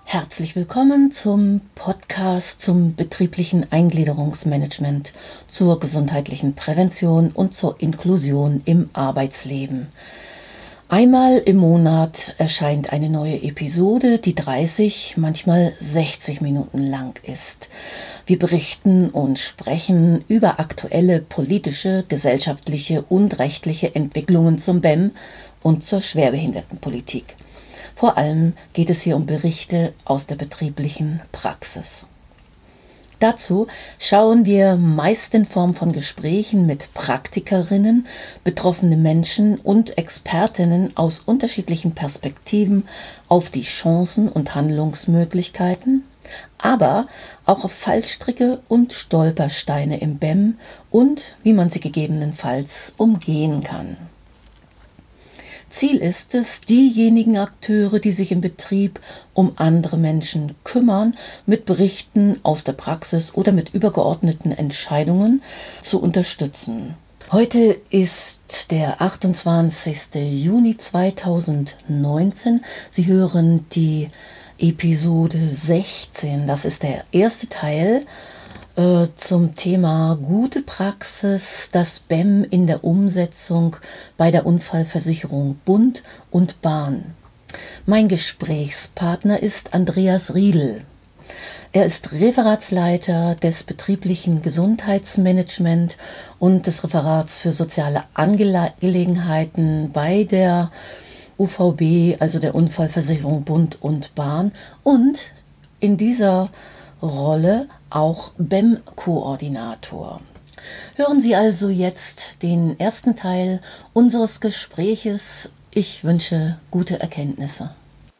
Herzlich willkommen zum Podcast zum betrieblichen Eingliederungsmanagement, zur gesundheitlichen Prävention und zur Inklusion im Arbeitsleben. Einmal im Monat erscheint eine neue Episode, die 30, manchmal 60 Minuten lang ist. Wir berichten und sprechen über aktuelle politische, gesellschaftliche und rechtliche Entwicklungen zum BEM und zur Schwerbehindertenpolitik. Vor allem geht es hier um Berichte aus der betrieblichen Praxis. Dazu schauen wir meist in Form von Gesprächen mit Praktikerinnen, betroffenen Menschen und Expertinnen aus unterschiedlichen Perspektiven auf die Chancen und Handlungsmöglichkeiten, aber auch auf Fallstricke und Stolpersteine im BEM und wie man sie gegebenenfalls umgehen kann. Ziel ist es, diejenigen Akteure, die sich im Betrieb um andere Menschen kümmern, mit Berichten aus der Praxis oder mit übergeordneten Entscheidungen zu unterstützen. Heute ist der 28. Juni 2019. Sie hören die Episode 16. Das ist der erste Teil zum Thema gute Praxis, das BEM in der Umsetzung bei der Unfallversicherung Bund und Bahn. Mein Gesprächspartner ist Andreas Riedl. Er ist Referatsleiter des betrieblichen Gesundheitsmanagement und des Referats für soziale Angelegenheiten bei der UVB, also der Unfallversicherung Bund und Bahn, und in dieser Rolle auch BEM-Koordinator. Hören Sie also jetzt den ersten Teil unseres Gespräches. Ich wünsche gute Erkenntnisse.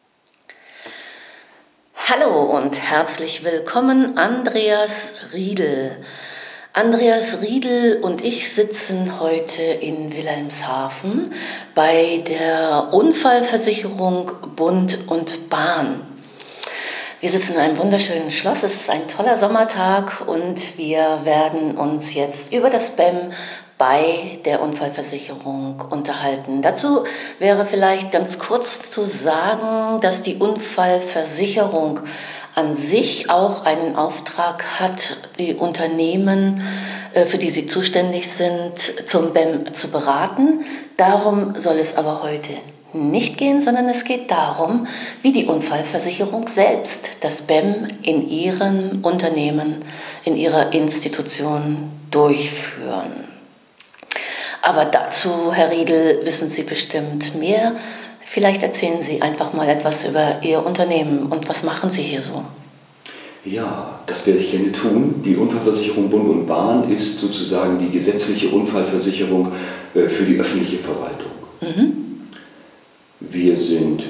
Hallo und herzlich willkommen, Andreas Riedl. Andreas Riedl und ich sitzen heute in Wilhelmshaven bei der Unfallversicherung Bund und Bahn. Wir sitzen in einem wunderschönen Schloss, es ist ein toller Sommertag und wir werden uns jetzt über das BEM bei der Unfallversicherung unterhalten. Dazu wäre vielleicht ganz kurz zu sagen, dass die Unfallversicherung an sich auch einen Auftrag hat, die Unternehmen, für die sie zuständig sind, zum BEM zu beraten. Darum soll es aber heute nicht gehen, sondern es geht darum, wie die Unfallversicherung selbst das BEM in ihren Unternehmen, in ihrer Institution durchführen. Aber dazu, Herr Riedl, wissen Sie bestimmt mehr. Vielleicht erzählen Sie einfach mal etwas über Ihr Unternehmen und was machen Sie hier so? Ja, das werde ich gerne tun. Die Unfallversicherung Bund und Bahn ist sozusagen die gesetzliche Unfallversicherung für die öffentliche Verwaltung. Mhm. Wir sind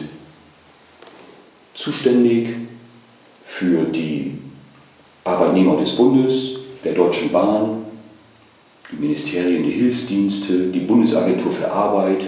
zuständig für die Arbeitnehmer des Bundes, der Deutschen Bahn, die Ministerien, die Hilfsdienste, die Bundesagentur für Arbeit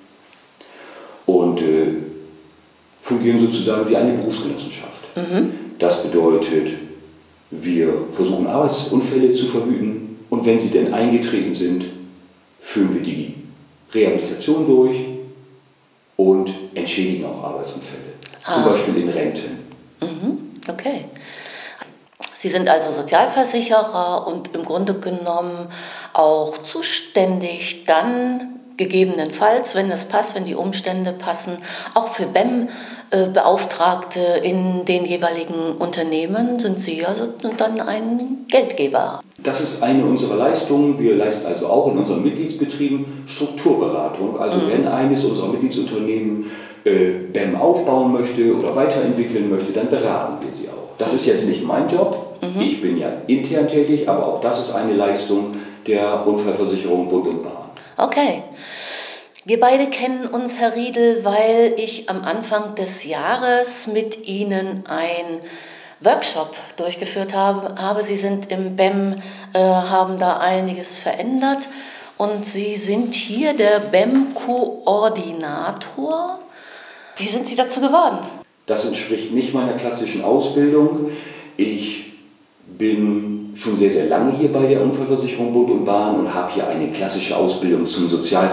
und fungieren sozusagen wie eine Berufsgenossenschaft. Mhm. Das bedeutet, wir versuchen Arbeitsunfälle zu verhüten und wenn sie denn eingetreten sind, führen wir die Rehabilitation durch und entschädigen auch Arbeitsunfälle, zum Beispiel in Renten. Okay. Sie sind also Sozialversicherer und im Grunde genommen auch zuständig dann gegebenenfalls, wenn es passt, wenn die Umstände passen, auch für BEM-Beauftragte in den jeweiligen Unternehmen sind Sie also dann ein Geldgeber. Das ist eine unserer Leistungen. Wir leisten also auch in unseren Mitgliedsbetrieben Strukturberatung. Also wenn eines unserer Mitgliedsunternehmen BEM aufbauen möchte oder weiterentwickeln möchte, dann beraten wir sie auch. Das ist jetzt nicht mein Job. Ich bin ja intern tätig, aber auch das ist eine Leistung der Unfallversicherung Bund und Bahn. Okay. Wir beide kennen uns, Herr Riedl, weil ich am Anfang des Jahres mit Ihnen ein Workshop durchgeführt habe. Sie sind im BEM, haben da einiges verändert und Sie sind hier der BEM-Koordinator. Wie sind Sie dazu geworden? Das entspricht nicht meiner klassischen Ausbildung. Ich bin schon sehr, sehr lange hier bei der Unfallversicherung Bund und Bahn und habe hier eine klassische Ausbildung zum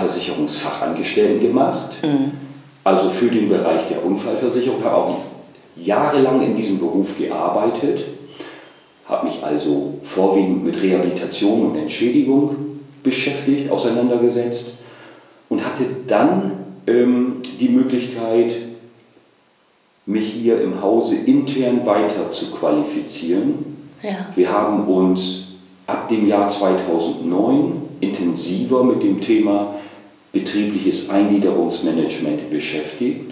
Sozialversicherungsfachangestellten gemacht. Also für den Bereich der Unfallversicherung, habe auch jahrelang in diesem Beruf gearbeitet, habe mich also vorwiegend mit Rehabilitation und Entschädigung beschäftigt, auseinandergesetzt und hatte dann die Möglichkeit, mich hier im Hause intern weiter zu qualifizieren. Ja. Wir haben uns ab dem Jahr 2009 intensiver mit dem Thema betriebliches Eingliederungsmanagement beschäftigt.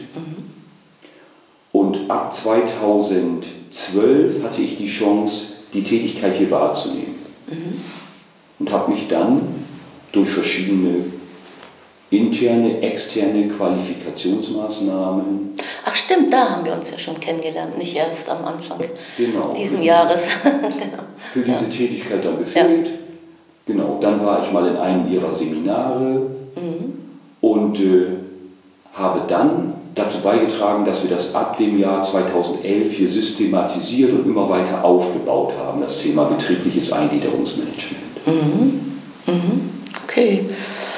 Und ab 2012 hatte ich die Chance, die Tätigkeit hier wahrzunehmen. Und habe mich dann durch verschiedene interne, externe Qualifikationsmaßnahmen. Ach stimmt, da haben wir uns ja schon kennengelernt, nicht erst am Anfang diesen für Jahres. Für diese Tätigkeit dann befähigt. Ja. Genau, dann war ich mal in einem ihrer Seminare und habe dann dazu beigetragen, dass wir das ab dem Jahr 2011 hier systematisiert und immer weiter aufgebaut haben, das Thema betriebliches Eingliederungsmanagement. Okay.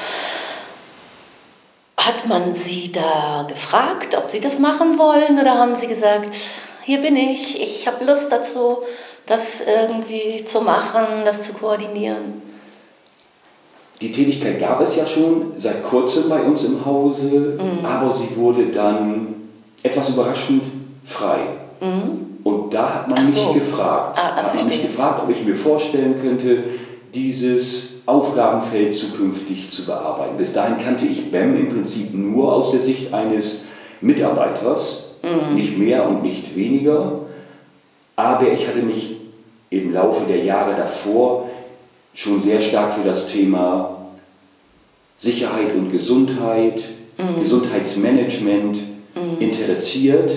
Hat man Sie da gefragt, ob Sie das machen wollen, oder haben Sie gesagt, hier bin ich habe Lust dazu, das irgendwie zu machen, das zu koordinieren? Die Tätigkeit gab es ja schon seit kurzem bei uns im Hause, aber sie wurde dann etwas überraschend frei. Und da hat man mich gefragt, ob ich mir vorstellen könnte, dieses Aufgabenfeld zukünftig zu bearbeiten. Bis dahin kannte ich BEM im Prinzip nur aus der Sicht eines Mitarbeiters, nicht mehr und nicht weniger. Aber ich hatte mich im Laufe der Jahre davor schon sehr stark für das Thema Sicherheit und Gesundheit, Gesundheitsmanagement interessiert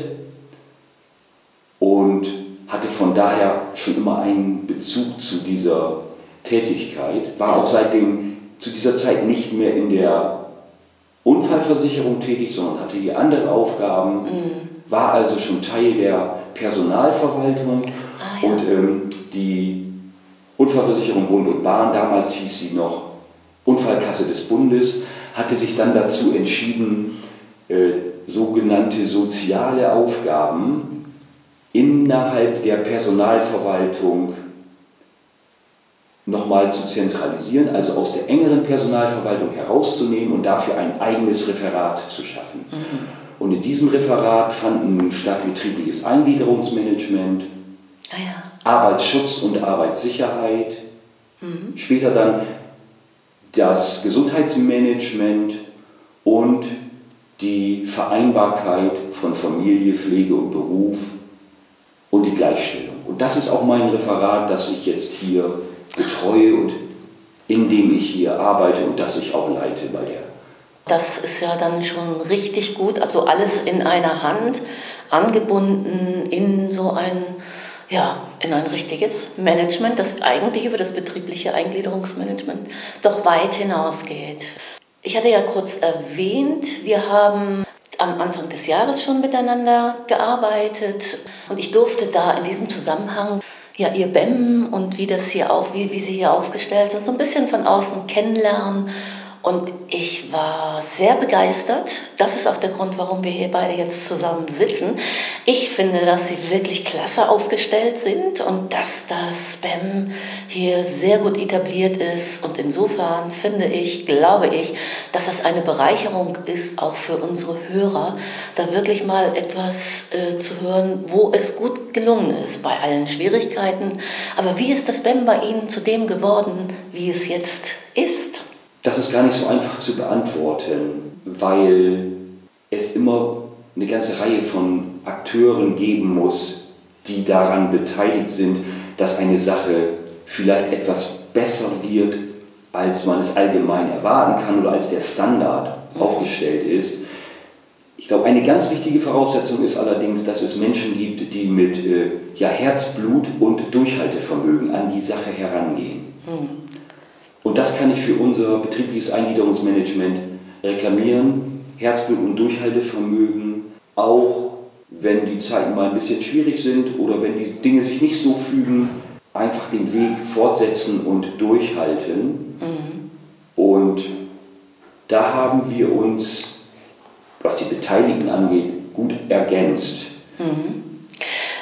und hatte von daher schon immer einen Bezug zu dieser Tätigkeit, war auch seitdem zu dieser Zeit nicht mehr in der Unfallversicherung tätig, sondern hatte hier andere Aufgaben, war also schon Teil der Personalverwaltung und die Unfallversicherung Bund und Bahn, damals hieß sie noch Unfallkasse des Bundes, hatte sich dann dazu entschieden, sogenannte soziale Aufgaben innerhalb der Personalverwaltung nochmal zu zentralisieren, also aus der engeren Personalverwaltung herauszunehmen und dafür ein eigenes Referat zu schaffen. Und in diesem Referat fanden nun statt betriebliches Eingliederungsmanagement, Arbeitsschutz und Arbeitssicherheit, später dann das Gesundheitsmanagement und die Vereinbarkeit von Familie, Pflege und Beruf und die Gleichstellung. Und das ist auch mein Referat, das ich jetzt hier betreue und in dem ich hier arbeite und das ich auch leite bei der. Das ist ja dann schon richtig gut, also alles in einer Hand, angebunden in so ein in ein richtiges Management, das eigentlich über das betriebliche Eingliederungsmanagement doch weit hinausgeht. Ich hatte ja kurz erwähnt, wir haben am Anfang des Jahres schon miteinander gearbeitet und ich durfte da in diesem Zusammenhang Ihr BEM und wie Sie hier aufgestellt sind, so ein bisschen von außen kennenlernen. Und ich war sehr begeistert. Das ist auch der Grund, warum wir hier beide jetzt zusammen sitzen. Ich finde, dass Sie wirklich klasse aufgestellt sind und dass das BEM hier sehr gut etabliert ist. Und insofern glaube ich, dass das eine Bereicherung ist, auch für unsere Hörer, da wirklich mal etwas zu hören, wo es gut gelungen ist bei allen Schwierigkeiten. Aber wie ist das BEM bei Ihnen zu dem geworden, wie es jetzt ist? Das ist gar nicht so einfach zu beantworten, weil es immer eine ganze Reihe von Akteuren geben muss, die daran beteiligt sind, dass eine Sache vielleicht etwas besser wird, als man es allgemein erwarten kann oder als der Standard aufgestellt ist. Ich glaube, eine ganz wichtige Voraussetzung ist allerdings, dass es Menschen gibt, die mit Herzblut und Durchhaltevermögen an die Sache herangehen. Und das kann ich für unser betriebliches Eingliederungsmanagement reklamieren. Herzblut und Durchhaltevermögen, auch wenn die Zeiten mal ein bisschen schwierig sind oder wenn die Dinge sich nicht so fügen, einfach den Weg fortsetzen und durchhalten. Und da haben wir uns, was die Beteiligten angeht, gut ergänzt.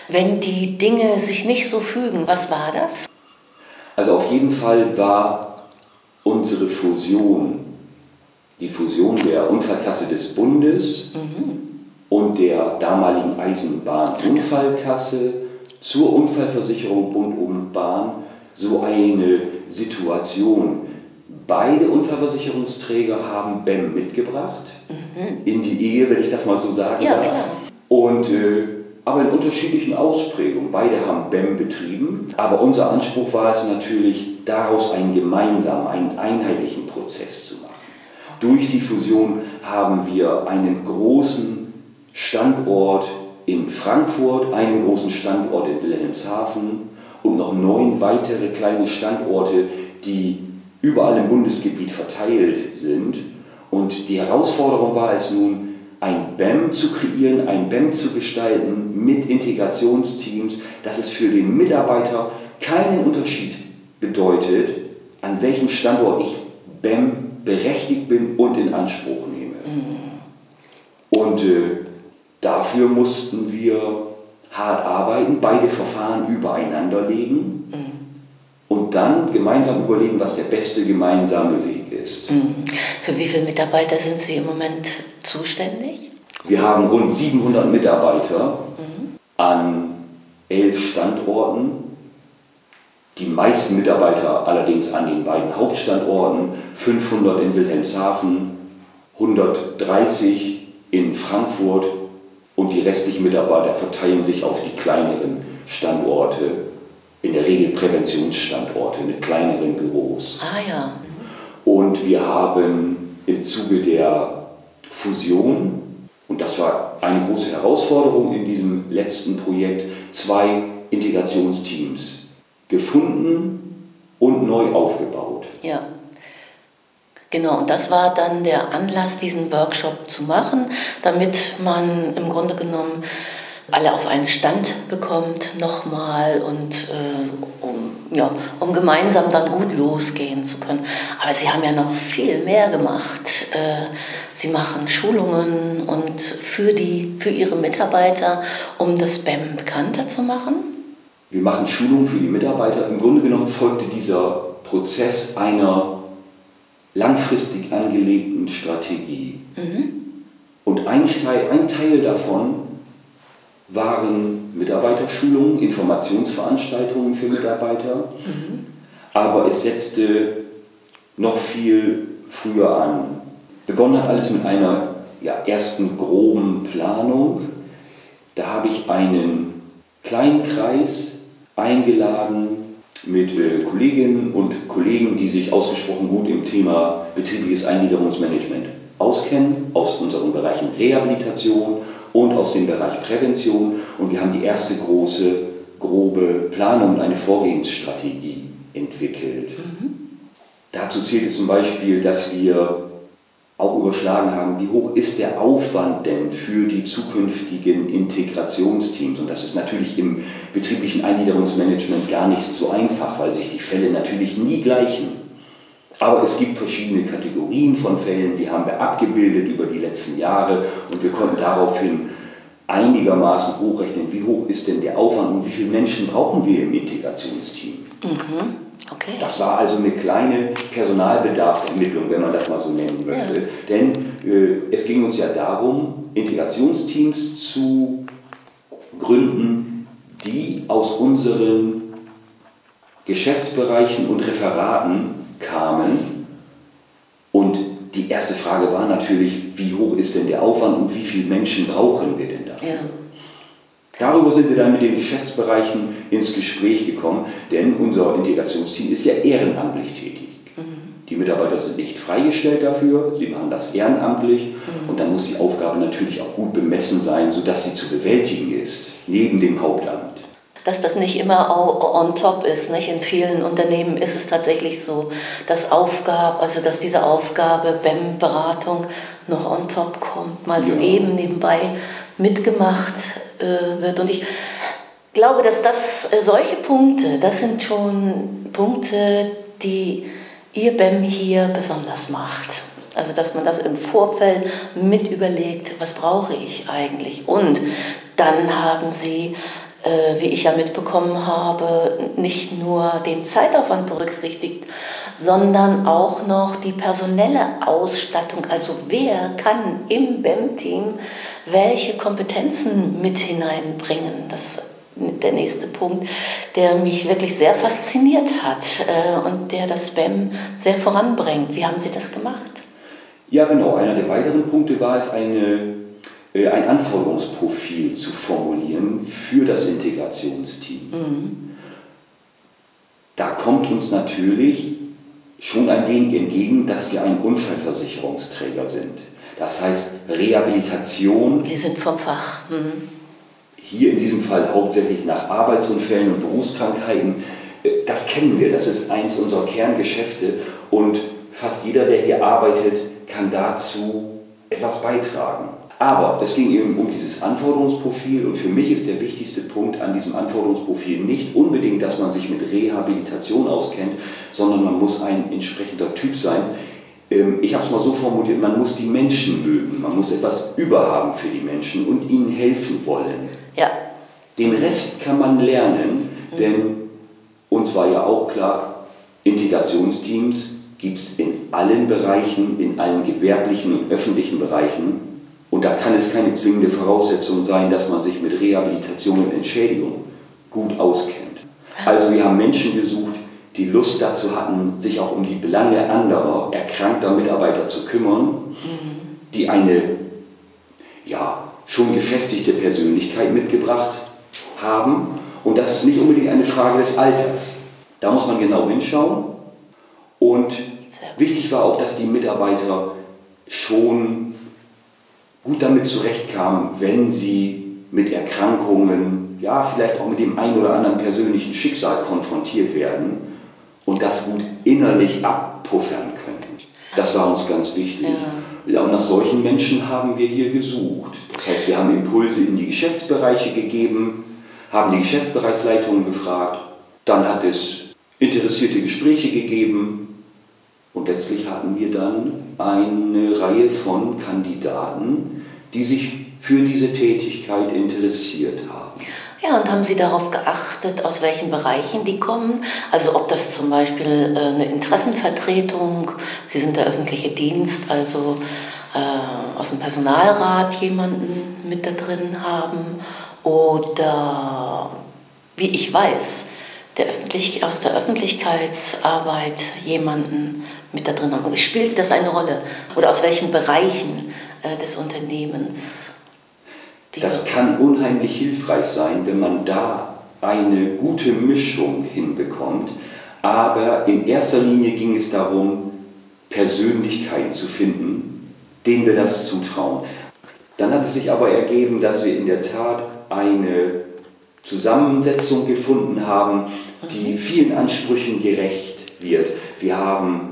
Wenn die Dinge sich nicht so fügen, was war das? Also auf jeden Fall war unsere Fusion, die Fusion der Unfallkasse des Bundes und der damaligen Eisenbahnunfallkasse zur Unfallversicherung Bund und Bahn so eine Situation. Beide Unfallversicherungsträger haben BEM mitgebracht in die Ehe, wenn ich das mal so sagen darf. Klar. Und, aber in unterschiedlichen Ausprägungen. Beide haben BEM betrieben, aber unser Anspruch war es natürlich, daraus einen gemeinsamen, einen einheitlichen Prozess zu machen. Durch die Fusion haben wir einen großen Standort in Frankfurt, einen großen Standort in Wilhelmshaven und noch 9 weitere kleine Standorte, die überall im Bundesgebiet verteilt sind. Und die Herausforderung war es nun, ein BEM zu kreieren, ein BEM zu gestalten mit Integrationsteams, dass es für den Mitarbeiter keinen Unterschied bedeutet, an welchem Standort ich BEM berechtigt bin und in Anspruch nehme. Und dafür mussten wir hart arbeiten, beide Verfahren übereinander legen und dann gemeinsam überlegen, was der beste gemeinsame Weg ist. Für wie viele Mitarbeiter sind Sie im Moment zuständig? Wir haben rund 700 Mitarbeiter an 11 Standorten. Die meisten Mitarbeiter allerdings an den beiden Hauptstandorten, 500 in Wilhelmshaven, 130 in Frankfurt und die restlichen Mitarbeiter verteilen sich auf die kleineren Standorte, in der Regel Präventionsstandorte mit kleineren Büros. Und wir haben im Zuge der Fusion, und das war eine große Herausforderung in diesem letzten Projekt, 2 Integrationsteams gefunden und neu aufgebaut. Ja, genau. Und das war dann der Anlass, diesen Workshop zu machen, damit man im Grunde genommen alle auf einen Stand bekommt nochmal und um gemeinsam dann gut losgehen zu können. Aber Sie haben ja noch viel mehr gemacht. Sie machen Schulungen und für Ihre Mitarbeiter, um das BEM bekannter zu machen. Wir machen Schulungen für die Mitarbeiter. Im Grunde genommen folgte dieser Prozess einer langfristig angelegten Strategie. Und ein Teil davon waren Mitarbeiterschulungen, Informationsveranstaltungen für Mitarbeiter. Aber es setzte noch viel früher an. Begonnen hat alles mit einer ersten groben Planung. Da habe ich einen kleinen Kreis eingeladen mit Kolleginnen und Kollegen, die sich ausgesprochen gut im Thema betriebliches Eingliederungsmanagement auskennen, aus unseren Bereichen Rehabilitation und aus dem Bereich Prävention. Und wir haben die erste große, grobe Planung und eine Vorgehensstrategie entwickelt. Dazu zählt es zum Beispiel, dass wir auch überschlagen haben, wie hoch ist der Aufwand denn für die zukünftigen Integrationsteams. Und das ist natürlich im betrieblichen Eingliederungsmanagement gar nicht so einfach, weil sich die Fälle natürlich nie gleichen. Aber es gibt verschiedene Kategorien von Fällen, die haben wir abgebildet über die letzten Jahre und wir konnten daraufhin einigermaßen hochrechnen, wie hoch ist denn der Aufwand und wie viele Menschen brauchen wir im Integrationsteam. Okay. Das war also eine kleine Personalbedarfsermittlung, wenn man das mal so nennen möchte. Denn es ging uns ja darum, Integrationsteams zu gründen, die aus unseren Geschäftsbereichen und Referaten kamen. Und die erste Frage war natürlich, wie hoch ist denn der Aufwand und wie viele Menschen brauchen wir denn dafür? Darüber sind wir dann mit den Geschäftsbereichen ins Gespräch gekommen, denn unser Integrationsteam ist ja ehrenamtlich tätig. Die Mitarbeiter sind nicht freigestellt dafür, sie machen das ehrenamtlich und dann muss die Aufgabe natürlich auch gut bemessen sein, sodass sie zu bewältigen ist, neben dem Hauptamt. Dass das nicht immer on top ist. Nicht? In vielen Unternehmen ist es tatsächlich so, dass diese Aufgabe BEM-Beratung noch on top kommt, mal so eben nebenbei mitgemacht wird. Und ich glaube, dass solche Punkte, das sind schon Punkte, die Ihr BEM hier besonders macht. Also dass man das im Vorfeld mit überlegt, was brauche ich eigentlich? Und dann haben Sie wie ich ja mitbekommen habe, nicht nur den Zeitaufwand berücksichtigt, sondern auch noch die personelle Ausstattung. Also wer kann im BEM-Team welche Kompetenzen mit hineinbringen? Das ist der nächste Punkt, der mich wirklich sehr fasziniert hat und der das BEM sehr voranbringt. Wie haben Sie das gemacht? Ja, genau. Einer der weiteren Punkte war es, ein Anforderungsprofil zu formulieren für das Integrationsteam. Da kommt uns natürlich schon ein wenig entgegen, dass wir ein Unfallversicherungsträger sind. Das heißt, Rehabilitation. Sie sind vom Fach. Hier in diesem Fall hauptsächlich nach Arbeitsunfällen und Berufskrankheiten. Das kennen wir, das ist eins unserer Kerngeschäfte und fast jeder, der hier arbeitet, kann dazu etwas beitragen. Aber es ging eben um dieses Anforderungsprofil und für mich ist der wichtigste Punkt an diesem Anforderungsprofil nicht unbedingt, dass man sich mit Rehabilitation auskennt, sondern man muss ein entsprechender Typ sein. Ich habe es mal so formuliert, man muss die Menschen mögen, man muss etwas überhaben für die Menschen und ihnen helfen wollen. Ja. Den Rest kann man lernen, denn uns war ja auch klar, Integrationsteams gibt es in allen Bereichen, in allen gewerblichen und öffentlichen Bereichen. Und da kann es keine zwingende Voraussetzung sein, dass man sich mit Rehabilitation und Entschädigung gut auskennt. Also wir haben Menschen gesucht, die Lust dazu hatten, sich auch um die Belange anderer, erkrankter Mitarbeiter zu kümmern, die eine schon gefestigte Persönlichkeit mitgebracht haben. Und das ist nicht unbedingt eine Frage des Alters. Da muss man genau hinschauen. Und wichtig war auch, dass die Mitarbeiter schon gut damit zurechtkamen, wenn sie mit Erkrankungen, vielleicht auch mit dem einen oder anderen persönlichen Schicksal konfrontiert werden und das gut innerlich abpuffern können. Das war uns ganz wichtig. Ja, und nach solchen Menschen haben wir hier gesucht. Das heißt, wir haben Impulse in die Geschäftsbereiche gegeben, haben die Geschäftsbereichsleitungen gefragt, dann hat es interessierte Gespräche gegeben und letztlich hatten wir dann eine Reihe von Kandidaten, die sich für diese Tätigkeit interessiert haben. Ja, und haben Sie darauf geachtet, aus welchen Bereichen die kommen? Also ob das zum Beispiel eine Interessenvertretung, Sie sind der öffentliche Dienst, also aus dem Personalrat jemanden mit da drin haben oder, wie ich weiß, aus der Öffentlichkeitsarbeit jemanden mit da drin haben. Spielt das eine Rolle? Oder aus welchen Bereichen des Unternehmens? Das kann unheimlich hilfreich sein, wenn man da eine gute Mischung hinbekommt. Aber in erster Linie ging es darum, Persönlichkeiten zu finden, denen wir das zutrauen. Dann hat es sich aber ergeben, dass wir in der Tat eine Zusammensetzung gefunden haben, die vielen Ansprüchen gerecht wird. Wir haben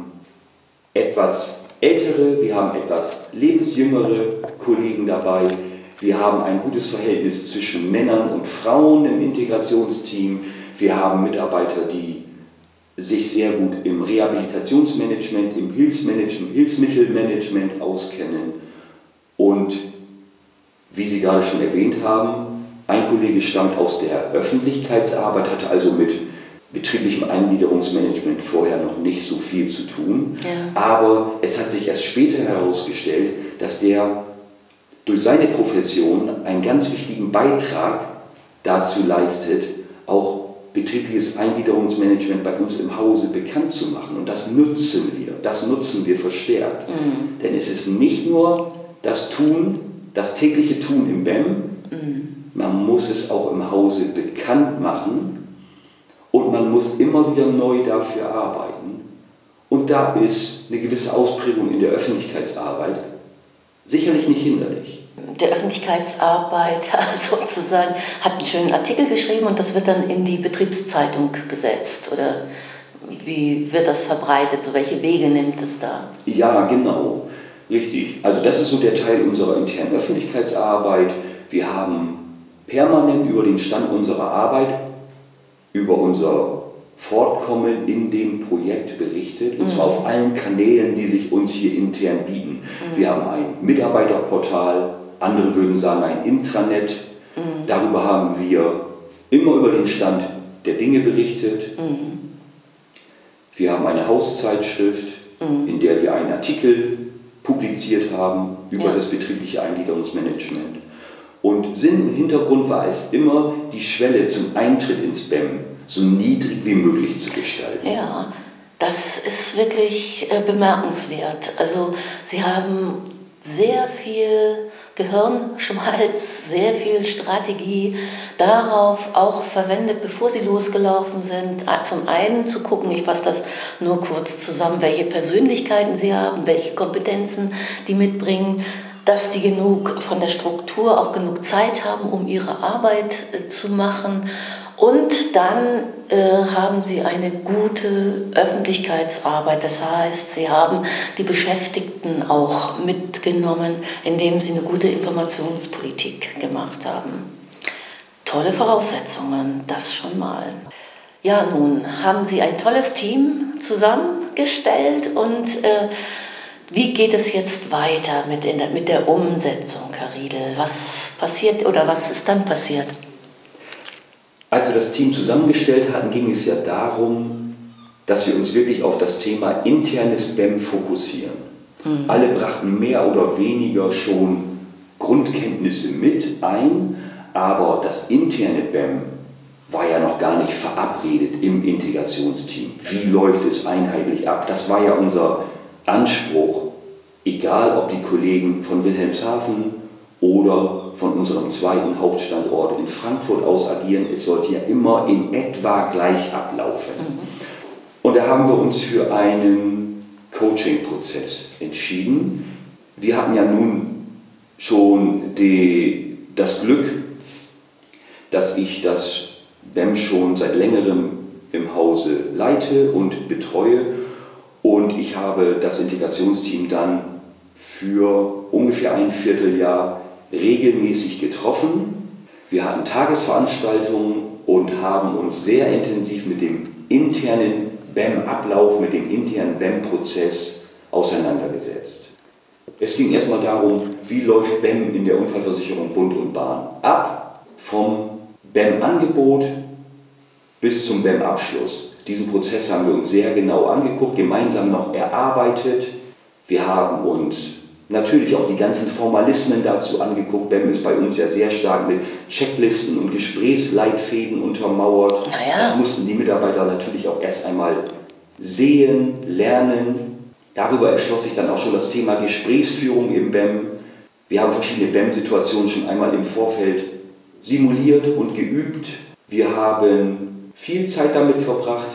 etwas ältere, wir haben etwas lebensjüngere Kollegen dabei. Wir haben ein gutes Verhältnis zwischen Männern und Frauen im Integrationsteam. Wir haben Mitarbeiter, die sich sehr gut im Rehabilitationsmanagement, im Hilfsmittelmanagement auskennen. Und wie Sie gerade schon erwähnt haben, ein Kollege stammt aus der Öffentlichkeitsarbeit, hatte also mit betrieblichem Eingliederungsmanagement vorher noch nicht so viel zu tun. Ja. Aber es hat sich erst später herausgestellt, dass der durch seine Profession einen ganz wichtigen Beitrag dazu leistet, auch betriebliches Eingliederungsmanagement bei uns im Hause bekannt zu machen. Und das nutzen wir verstärkt. Denn es ist nicht nur das tägliche Tun im BEM, man muss es auch im Hause bekannt machen und man muss immer wieder neu dafür arbeiten. Und da ist eine gewisse Ausprägung in der Öffentlichkeitsarbeit sicherlich nicht hinderlich. Der Öffentlichkeitsarbeiter sozusagen hat einen schönen Artikel geschrieben und das wird dann in die Betriebszeitung gesetzt, oder wie wird das verbreitet? So welche Wege nimmt es da? Ja, genau, richtig. Also das ist so der Teil unserer internen Öffentlichkeitsarbeit. Wir haben permanent über den Stand unserer Arbeit, über unser Fortkommen in dem Projekt berichtet, und zwar auf allen Kanälen, die sich uns hier intern bieten. Wir haben ein Mitarbeiterportal, andere würden sagen ein Intranet. Darüber haben wir immer über den Stand der Dinge berichtet. Wir haben eine Hauszeitschrift, in der wir einen Artikel publiziert haben über das betriebliche Eingliederungsmanagement. Und Sinn und Hintergrund war es immer, die Schwelle zum Eintritt ins BEM so niedrig wie möglich zu gestalten. Ja, das ist wirklich bemerkenswert. Also Sie haben sehr viel Gehirnschmalz, sehr viel Strategie darauf auch verwendet, bevor Sie losgelaufen sind. Zum einen zu gucken, ich fasse das nur kurz zusammen, welche Persönlichkeiten Sie haben, welche Kompetenzen die mitbringen, dass die genug von der Struktur auch genug Zeit haben, um ihre Arbeit zu machen. Und dann haben Sie eine gute Öffentlichkeitsarbeit. Das heißt, Sie haben die Beschäftigten auch mitgenommen, indem Sie eine gute Informationspolitik gemacht haben. Tolle Voraussetzungen, das schon mal. Ja, nun haben Sie ein tolles Team zusammengestellt und wie geht es jetzt weiter mit der Umsetzung, Herr Riedel? Was passiert oder was ist dann passiert? Als wir das Team zusammengestellt hatten, ging es ja darum, dass wir uns wirklich auf das Thema internes BEM fokussieren. Alle brachten mehr oder weniger schon Grundkenntnisse mit ein, aber das interne BEM war ja noch gar nicht verabredet im Integrationsteam. Wie läuft es einheitlich ab? Das war ja unser Anspruch, egal ob die Kollegen von Wilhelmshaven oder von unserem zweiten Hauptstandort in Frankfurt aus agieren, es sollte ja immer in etwa gleich ablaufen. Und da haben wir uns für einen Coaching-Prozess entschieden. Wir hatten ja nun schon das Glück, dass ich das BEM schon seit längerem im Hause leite und betreue. Und ich habe das Integrationsteam dann für ungefähr ein Vierteljahr regelmäßig getroffen. Wir hatten Tagesveranstaltungen und haben uns sehr intensiv mit dem internen BEM-Ablauf, mit dem internen BEM-Prozess auseinandergesetzt. Es ging erstmal darum, wie läuft BEM in der Unfallversicherung Bund und Bahn ab, vom BEM-Angebot bis zum BEM-Abschluss. Diesen Prozess haben wir uns sehr genau angeguckt, gemeinsam noch erarbeitet. Wir haben uns natürlich auch die ganzen Formalismen dazu angeguckt. BEM ist bei uns ja sehr stark mit Checklisten und Gesprächsleitfäden untermauert. Naja. Das mussten die Mitarbeiter natürlich auch erst einmal sehen, lernen. Darüber erschloss sich dann auch schon das Thema Gesprächsführung im BEM. Wir haben verschiedene BEM-Situationen schon einmal im Vorfeld simuliert und geübt. Wir haben viel Zeit damit verbracht,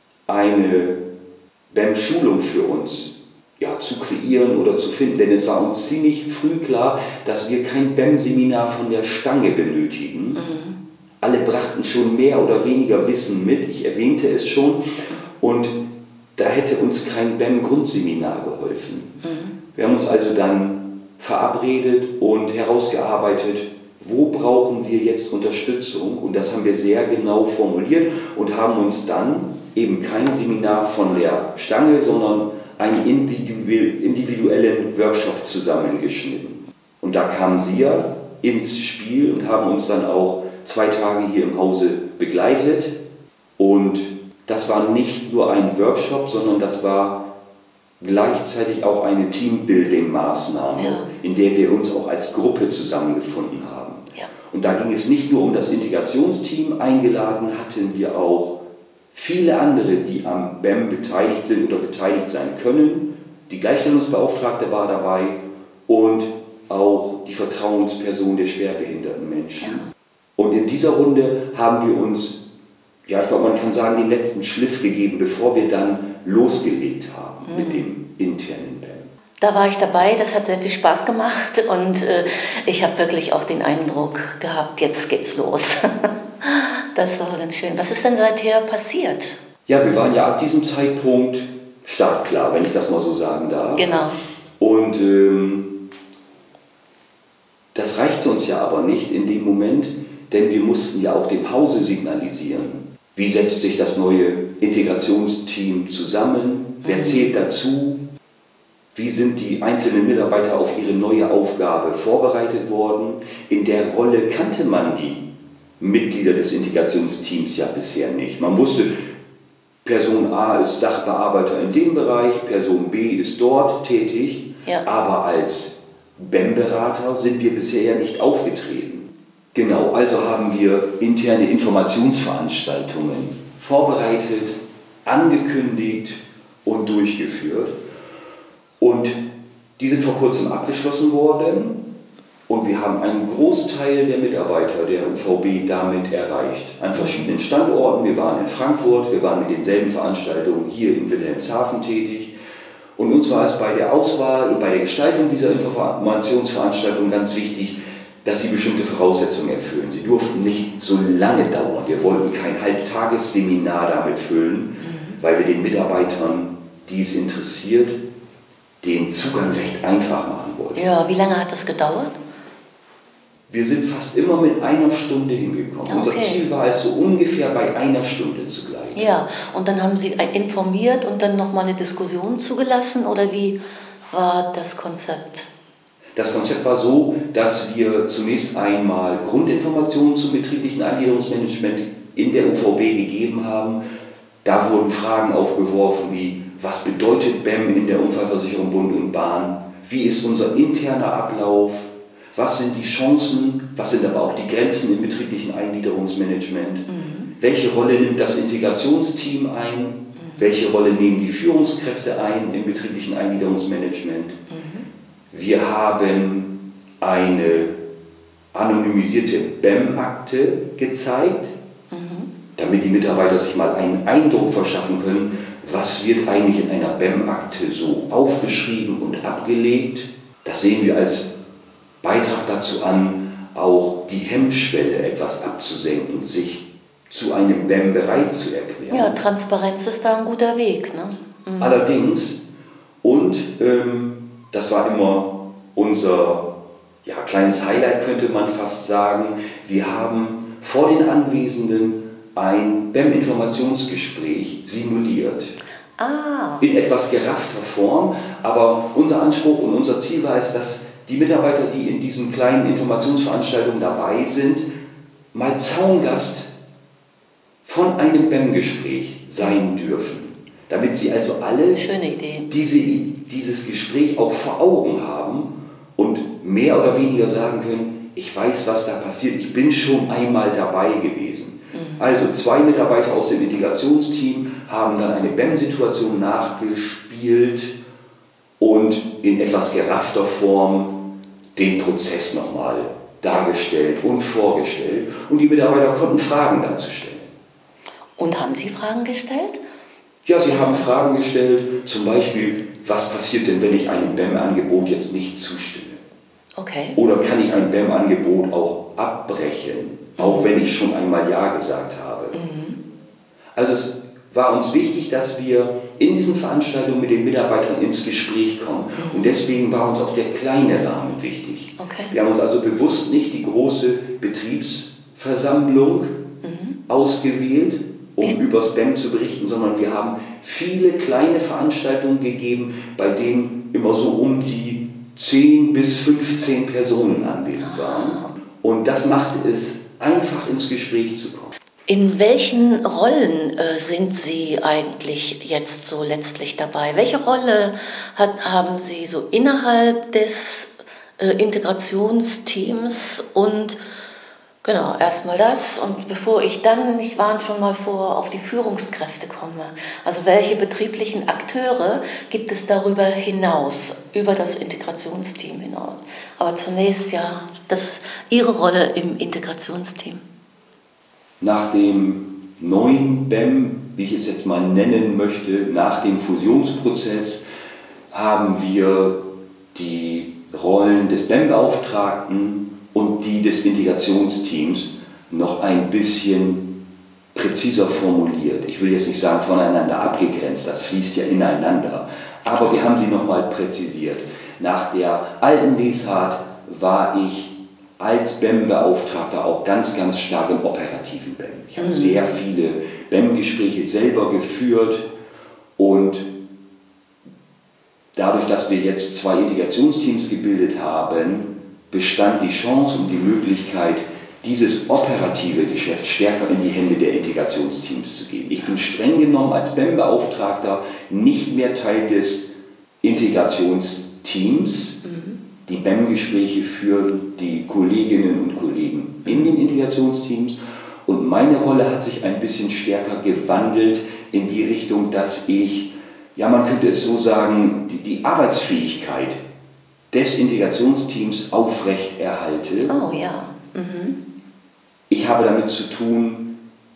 eine BEM-Schulung für uns zu kreieren oder zu finden, denn es war uns ziemlich früh klar, dass wir kein BEM-Seminar von der Stange benötigen. Alle brachten schon mehr oder weniger Wissen mit, ich erwähnte es schon, und da hätte uns kein BEM-Grundseminar geholfen. Wir haben uns also dann verabredet und herausgearbeitet, wo brauchen wir jetzt Unterstützung, und das haben wir sehr genau formuliert und haben uns dann eben kein Seminar von der Stange, sondern einen individuellen Workshop zusammengeschnitten. Und da kamen Sie ja ins Spiel und haben uns dann auch 2 Tage hier im Hause begleitet. Und das war nicht nur ein Workshop, sondern das war gleichzeitig auch eine Teambuilding-Maßnahme, in der wir uns auch als Gruppe zusammengefunden haben. Ja. Und da ging es nicht nur um das Integrationsteam, eingeladen hatten wir auch viele andere, die am BEM beteiligt sind oder beteiligt sein können. Die Gleichstellungsbeauftragte war dabei und auch die Vertrauensperson der schwerbehinderten Menschen. Ja. Und in dieser Runde haben wir uns, ich glaube, man kann sagen, den letzten Schliff gegeben, bevor wir dann losgelegt haben mit dem internen BEM. Da war ich dabei, das hat sehr viel Spaß gemacht und ich habe wirklich auch den Eindruck gehabt, jetzt geht's los. Das war ganz schön. Was ist denn seither passiert? Ja, wir waren ja ab diesem Zeitpunkt startklar, wenn ich das mal so sagen darf. Genau. Und das reichte uns ja aber nicht in dem Moment, denn wir mussten ja auch dem Hause signalisieren, wie setzt sich das neue Integrationsteam zusammen, wer zählt dazu, wie sind die einzelnen Mitarbeiter auf ihre neue Aufgabe vorbereitet worden, in der Rolle kannte man die Mitglieder des Integrationsteams ja bisher nicht. Man wusste, Person A ist Sachbearbeiter in dem Bereich, Person B ist dort tätig, aber als BEM-Berater sind wir bisher ja nicht aufgetreten. Genau, also haben wir interne Informationsveranstaltungen vorbereitet, angekündigt und durchgeführt. Und die sind vor kurzem abgeschlossen worden. Und wir haben einen Großteil der Mitarbeiter der UVB damit erreicht. An verschiedenen Standorten. Wir waren in Frankfurt, wir waren mit denselben Veranstaltungen hier in Wilhelmshaven tätig. Und uns war es bei der Auswahl und bei der Gestaltung dieser Informationsveranstaltung ganz wichtig, dass sie bestimmte Voraussetzungen erfüllen. Sie durften nicht so lange dauern. Wir wollten kein Halbtagesseminar damit füllen, weil wir den Mitarbeitern, die es interessiert, den Zugang recht einfach machen wollten. Ja, wie lange hat das gedauert? Wir sind fast immer mit 1 Stunde hingekommen. Okay. Unser Ziel war es, so ungefähr bei 1 Stunde zu bleiben. Ja, und dann haben Sie informiert und dann nochmal eine Diskussion zugelassen, oder wie war das Konzept? Das Konzept war so, dass wir zunächst einmal Grundinformationen zum betrieblichen Eingliederungsmanagement in der UVB gegeben haben. Da wurden Fragen aufgeworfen wie, was bedeutet BEM in der Unfallversicherung Bund und Bahn? Wie ist unser interner Ablauf? Was sind die Chancen, was sind aber auch die Grenzen im betrieblichen Eingliederungsmanagement? Welche Rolle nimmt das Integrationsteam ein? Welche Rolle nehmen die Führungskräfte ein im betrieblichen Eingliederungsmanagement? Wir haben eine anonymisierte BEM-Akte gezeigt, damit die Mitarbeiter sich mal einen Eindruck verschaffen können, was wird eigentlich in einer BEM-Akte so aufgeschrieben und abgelegt. Das sehen wir als Beitrag dazu an, auch die Hemmschwelle etwas abzusenken, sich zu einem BEM bereit zu erklären. Ja, Transparenz ist da ein guter Weg, ne? Allerdings, und das war immer unser kleines Highlight, könnte man fast sagen, wir haben vor den Anwesenden ein BEM-Informationsgespräch simuliert. In etwas geraffter Form, aber unser Anspruch und unser Ziel war es, dass die Mitarbeiter, die in diesen kleinen Informationsveranstaltungen dabei sind, mal Zaungast von einem BEM-Gespräch sein dürfen. Damit sie also alle dieses Gespräch auch vor Augen haben und mehr oder weniger sagen können, ich weiß, was da passiert, ich bin schon einmal dabei gewesen. Also 2 Mitarbeiter aus dem Integrationsteam haben dann eine BEM-Situation nachgespielt und in etwas geraffter Form den Prozess nochmal dargestellt und vorgestellt. Und die Mitarbeiter konnten Fragen dazu stellen. Und haben Sie Fragen gestellt? Ja, sie haben Fragen gestellt, zum Beispiel, was passiert denn, wenn ich einem BEM-Angebot jetzt nicht zustimme? Okay. Oder kann ich ein BEM-Angebot auch abbrechen, auch wenn ich schon einmal Ja gesagt habe? Also es war uns wichtig, dass wir in diesen Veranstaltungen mit den Mitarbeitern ins Gespräch kommen. Und deswegen war uns auch der kleine Rahmen wichtig. Okay. Wir haben uns also bewusst nicht die große Betriebsversammlung ausgewählt, um über das BEM zu berichten, sondern wir haben viele kleine Veranstaltungen gegeben, bei denen immer so um die 10 bis 15 Personen anwesend waren. Und das machte es einfach, ins Gespräch zu kommen. In welchen Rollen sind Sie eigentlich jetzt so letztlich dabei? Welche Rolle haben Sie so innerhalb des Integrationsteams? Und genau, erstmal das. Und bevor ich war schon mal auf die Führungskräfte komme. Also welche betrieblichen Akteure gibt es darüber hinaus, über das Integrationsteam hinaus? Aber zunächst Ihre Rolle im Integrationsteam. Nach dem neuen BEM, wie ich es jetzt mal nennen möchte, nach dem Fusionsprozess, haben wir die Rollen des BEM-Beauftragten und die des Integrationsteams noch ein bisschen präziser formuliert. Ich will jetzt nicht sagen voneinander abgegrenzt, das fließt ja ineinander, aber wir haben sie nochmal präzisiert. Nach der alten Lesart war ich als BEM-Beauftragter auch ganz, ganz stark im operativen BEM. Ich habe sehr viele BEM-Gespräche selber geführt und dadurch, dass wir jetzt 2 Integrationsteams gebildet haben, bestand die Chance und die Möglichkeit, dieses operative Geschäft stärker in die Hände der Integrationsteams zu geben. Ich bin streng genommen als BEM-Beauftragter nicht mehr Teil des Integrationsteams. Die BEM-Gespräche führen die Kolleginnen und Kollegen in den Integrationsteams. Und meine Rolle hat sich ein bisschen stärker gewandelt in die Richtung, dass ich, ja, man könnte es so sagen, die Arbeitsfähigkeit des Integrationsteams aufrechterhalte. Oh ja. Mhm. Ich habe damit zu tun,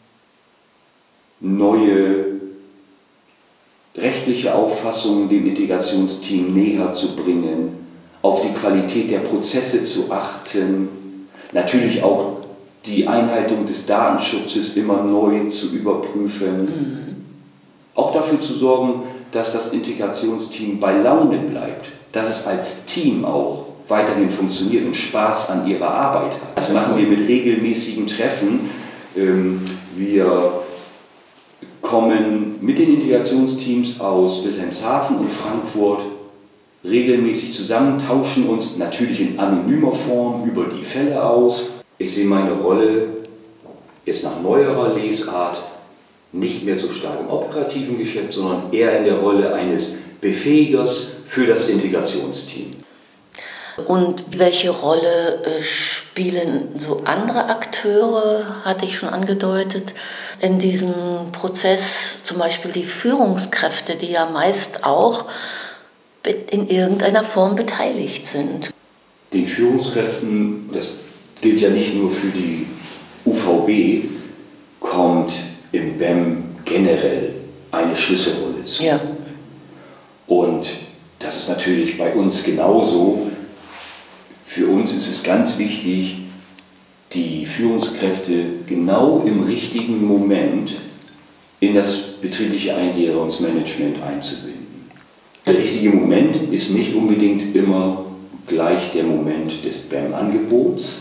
neue rechtliche Auffassungen dem Integrationsteam näher zu bringen, auf die Qualität der Prozesse zu achten, natürlich auch die Einhaltung des Datenschutzes immer neu zu überprüfen, auch dafür zu sorgen, dass das Integrationsteam bei Laune bleibt, dass es als Team auch weiterhin funktioniert und Spaß an ihrer Arbeit hat. Das machen wir mit regelmäßigen Treffen. Wir kommen mit den Integrationsteams aus Wilhelmshaven und Frankfurt regelmäßig zusammen, tauschen uns natürlich in anonymer Form über die Fälle aus. Ich sehe meine Rolle jetzt nach neuerer Lesart nicht mehr so stark im operativen Geschäft, sondern eher in der Rolle eines Befähigers für das Integrationsteam. Und welche Rolle spielen so andere Akteure, hatte ich schon angedeutet, in diesem Prozess, zum Beispiel die Führungskräfte, die ja meist auch in irgendeiner Form beteiligt sind? Den Führungskräften, das gilt ja nicht nur für die UVB, kommt im BEM generell eine Schlüsselrolle zu. Ja. Und das ist natürlich bei uns genauso. Für uns ist es ganz wichtig, die Führungskräfte genau im richtigen Moment in das betriebliche Eingliederungsmanagement einzubinden. Der richtige Moment ist nicht unbedingt immer gleich der Moment des BEM-Angebots,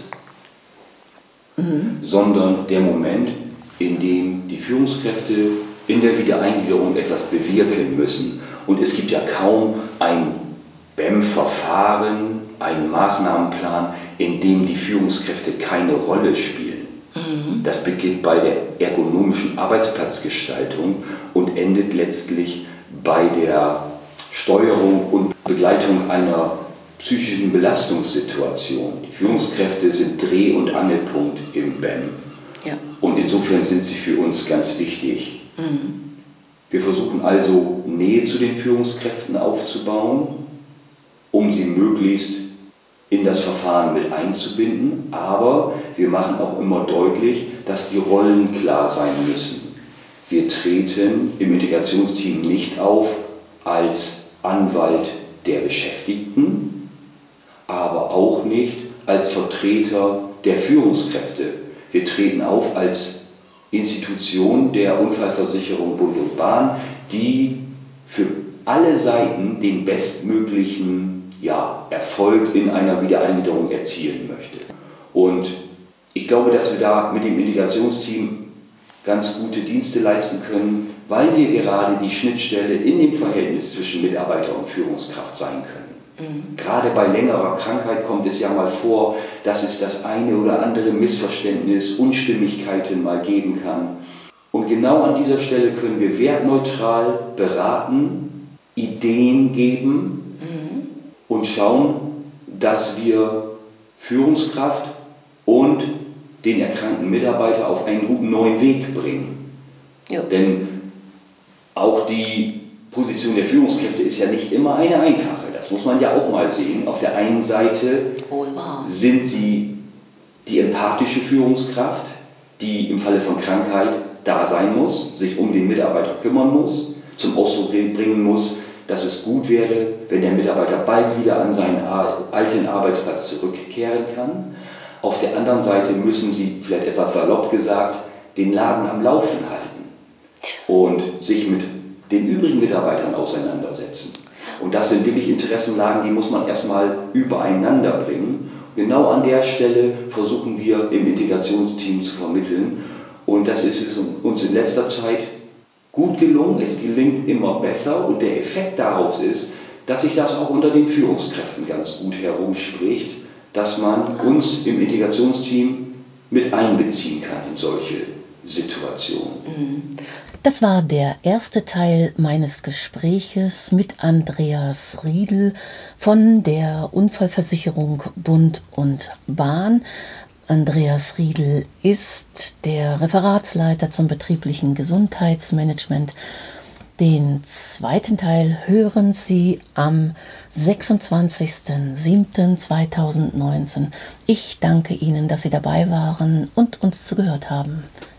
sondern der Moment, in dem die Führungskräfte in der Wiedereingliederung etwas bewirken müssen. Und es gibt ja kaum ein BEM-Verfahren, einen Maßnahmenplan, in dem die Führungskräfte keine Rolle spielen. Das beginnt bei der ergonomischen Arbeitsplatzgestaltung und endet letztlich bei der Steuerung und Begleitung einer psychischen Belastungssituation. Die Führungskräfte sind Dreh- und Angelpunkt im BEM. Ja. Und insofern sind sie für uns ganz wichtig. Wir versuchen also Nähe zu den Führungskräften aufzubauen, um sie möglichst in das Verfahren mit einzubinden. Aber wir machen auch immer deutlich, dass die Rollen klar sein müssen. Wir treten im Integrationsteam nicht auf als Anwalt der Beschäftigten, aber auch nicht als Vertreter der Führungskräfte. Wir treten auf als Institution der Unfallversicherung Bund und Bahn, die für alle Seiten den bestmöglichen Erfolg in einer Wiedereingliederung erzielen möchte. Und ich glaube, dass wir da mit dem Integrationsteam ganz gute Dienste leisten können, weil wir gerade die Schnittstelle in dem Verhältnis zwischen Mitarbeiter und Führungskraft sein können. Gerade bei längerer Krankheit kommt es ja mal vor, dass es das eine oder andere Missverständnis, Unstimmigkeiten mal geben kann. Und genau an dieser Stelle können wir wertneutral beraten, Ideen geben und schauen, dass wir Führungskraft und den erkrankten Mitarbeiter auf einen guten neuen Weg bringen. Ja. Denn auch die Position der Führungskräfte ist ja nicht immer eine einfache. Das muss man ja auch mal sehen. Auf der einen Seite sind sie die empathische Führungskraft, die im Falle von Krankheit da sein muss, sich um den Mitarbeiter kümmern muss, zum Ausdruck bringen muss, dass es gut wäre, wenn der Mitarbeiter bald wieder an seinen alten Arbeitsplatz zurückkehren kann. Auf der anderen Seite müssen sie, vielleicht etwas salopp gesagt, den Laden am Laufen halten und sich mit den übrigen Mitarbeitern auseinandersetzen. Und das sind wirklich Interessenlagen, die muss man erstmal übereinander bringen. Genau an der Stelle versuchen wir im Integrationsteam zu vermitteln. Und das ist es uns in letzter Zeit gut gelungen. Es gelingt immer besser. Und der Effekt daraus ist, dass sich das auch unter den Führungskräften ganz gut herumspricht, dass man uns im Integrationsteam mit einbeziehen kann in solche Situationen. Das war der erste Teil meines Gespräches mit Andreas Riedl von der Unfallversicherung Bund und Bahn. Andreas Riedl ist der Referatsleiter zum betrieblichen Gesundheitsmanagement. Den zweiten Teil hören Sie am 26.07.2019. Ich danke Ihnen, dass Sie dabei waren und uns zugehört haben.